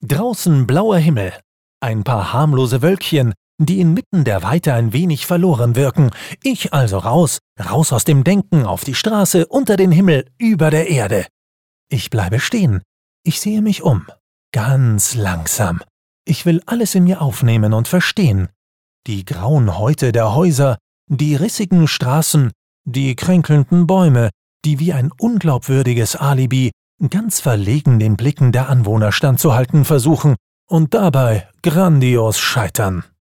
Draußen blauer Himmel, ein paar harmlose Wölkchen, die inmitten der Weite ein wenig verloren wirken. Ich also raus aus dem Denken, auf die Straße, unter den Himmel, über der Erde. Ich bleibe stehen. Ich sehe mich um. Ganz langsam. Ich will alles in mir aufnehmen und verstehen. Die grauen Häute der Häuser, die rissigen Straßen, die kränkelnden Bäume, die wie ein unglaubwürdiges Alibi ganz verlegen den Blicken der Anwohner standzuhalten versuchen und dabei grandios scheitern.